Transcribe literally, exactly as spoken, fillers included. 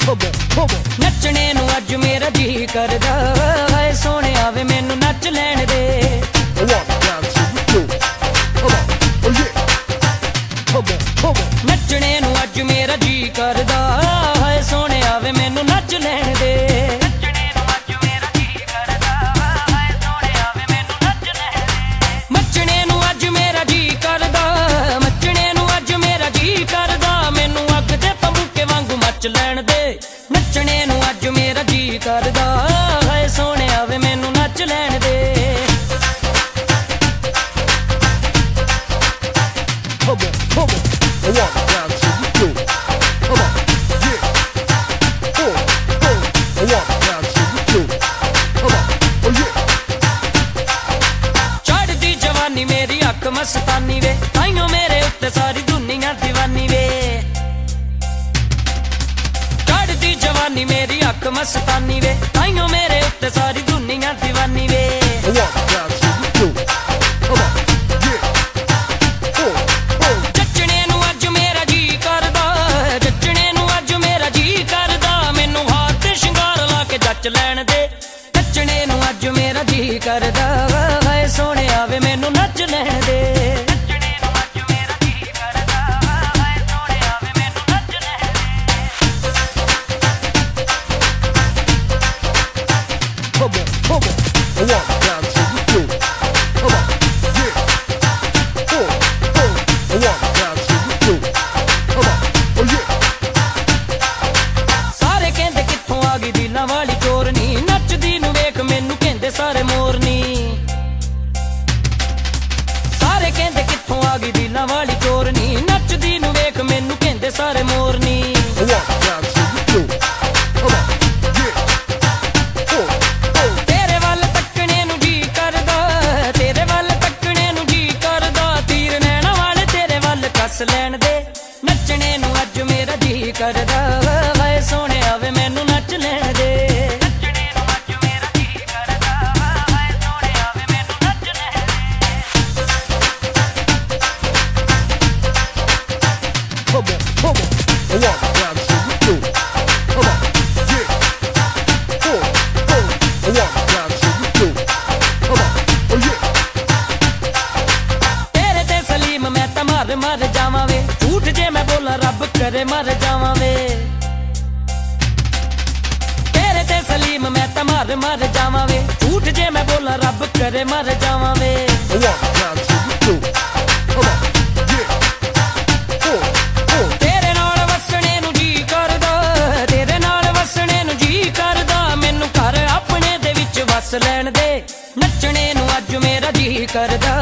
ਨੱਚਣੇ ਨੂੰ ਅੱਜ ਮੇਰਾ ਜੀ ਕਰਦਾ ਹਾਏ ਸੋਹਣਿਆ ਵੇ ਮੈਨੂੰ ਨੱਚ ਲੈਣ ਦੇ ਨੱਚਣੇ ਨੂੰ ਅੱਜ ਮੇਰਾ ਜੀ ਕਰਦਾ ਹਾਏ ਸੋਹਣਿਆ ਵੇ ਮੈਨੂੰ ਨੱਚ ਲੈਣ ਦੇ ਮੱਚਣੇ ਨੂੰ ਅੱਜ ਮੇਰਾ ਜੀ ਕਰਦਾ ਮੱਚਣੇ ਨੂੰ ਅੱਜ ਮੇਰਾ ਜੀ ਕਰਦਾ ਮੈਨੂੰ ਅੱਗ ਦੇ ਤੰਬੂਕੇ ਵਾਂਗੂ ਮੱਚ ਲੈਣ ਦੇ ਨੱਚਣੇ ਨੂੰ ਅੱਜ ਮੇਰਾ ਜੀ ਕਰਦਾ ਹਾਏ ਸੋਹਣਿਆ ਵੇ ਮੈਨੂੰ ਨੱਚ ਲੈਣ ਦੇ ਚੜ੍ਹਦੀ ਜਵਾਨੀ ਮੇਰੀ ਅੱਖ ਮਸਤਾਨੀ ਵੇ ਤਾਈਓ ਮੇਰੇ ਉੱਤੇ ਸਾਰੀ ਦੁਨੀਆ دیਵਾਨੀ ਵੇ ਚੜ੍ਹਦੀ ਜਵਾਨੀ ਮੇਰੀ ਅੱਖ ਮਸਤਾਨੀ ਵੇ ਤਾਈਓ ਮੇਰੇ ਉੱਤੇ ਸਾਰੀ ਦੁਨੀਆ دیਵਾਨੀ ਵੇ ਜੱਚਣੇ ਨੂੰ ਅੱਜ ਮੇਰਾ ਜੀ ਕਰਦਾ ਜੱਚਣੇ ਨੂੰ ਅੱਜ ਮੇਰਾ ਜੀ ਕਰਦਾ ਮੈਨੂੰ ਹਾਰ ਤੇ ਸ਼ਿੰਗਾਰ ਲਾ ਕੇ ਜੱਚ ਲੈਣ ਦੇ ਨੱਚਣੇ ਨੂੰ ਅੱਜ ਮੇਰਾ ਜੀ ਕਰਦਾ ਹਾਏ ਸੋਹਣਿਆ ਵੇ ਮੈਨੂੰ ਨੱਚ ਲੈਣ ਦੇ ਸਾਰੇ ਕਹਿੰਦੇ ਕਿੱਥੋਂ ਆ ਗਈ ਦਿਲਾਂ ਵਾਲੀ ਚੋਰਨੀ ਨੱਚਦੀ ਨੂੰ ਵੇਖ ਮੈਨੂੰ ਕਹਿੰਦੇ ਸਾਰੇ ਮੋਰਨੀ ਸਾਰੇ ਕਹਿੰਦੇ ਕਿੱਥੋਂ ਆ ਗਈ ਦਿਲਾਂ ਵਾਲੀ ਚੋਰਨੀ ਨੱਚਦੀ ਨੂੰ ਵੇਖ ਮੈਨੂੰ ਕਹਿੰਦੇ ਸਾਰੇ ਮੋਰਨੀ ਤੇਰੇ ਵੱਲ ਤੱਕਣੇ ਨੂੰ ਜੀ ਕਰਦਾ ਤੇਰੇ ਵੱਲ ਤੱਕਣੇ ਨੂੰ ਜੀ ਕਰਦਾ ਤੀਰ ਨੈਣਾ ਵਾਲੇ ਤੇਰੇ ਵੱਲ ਕੱਸ ਲੈਣ ਦੇ ਨੱਚਣੇ ਨੂੰ ਅੱਜ ਮੇਰਾ ਜੀ ਕਰਦਾ ਹਾਏ ਸੋਹਣਿਆ ਵੇ ਮੈਨੂੰ ਨੱਚ ਲੈਣ ਦੇ ਤੇਰੇ ਤੇ ਸਲੀਮ ਮੈਂ ਤਾਂ ਮਰ ਮਰ ਜਾਵਾਂ ਵੇ ਝੂਠ ਜੇ ਮੈਂ ਬੋਲਾਂ ਰੱਬ ਕਰੇ ਮਰ ਜਾਵਾਂ ਵੇ ਤੇਰੇ ਤੇ ਸਲੀਮ ਮੈਂ ਤਾਂ ਮਰ ਮਰ ਜਾਵਾਂ ਵੇ ਝੂਠ ਜੇ ਮੈਂ ਬੋਲਾਂ ਰੱਬ ਕਰੇ ਮਰ ਜਾਵਾਂ ਵੇ ਤੇਰੇ ਨਾਲ ਵਸਣੇ ਨੂੰ ਜੀ ਕਰਦਾ ਤੇਰੇ ਨਾਲ ਵਸਣੇ ਨੂੰ ਜੀ ਕਰਦਾ ਮੈਨੂੰ ਘਰ ਆਪਣੇ ਦੇ ਵਿੱਚ ਵਸ ਲੈਣ ਦੇ ਨੱਚਣੇ ਨੂੰ ਅੱਜ ਮੇਰਾ ਜੀ ਕਰਦਾ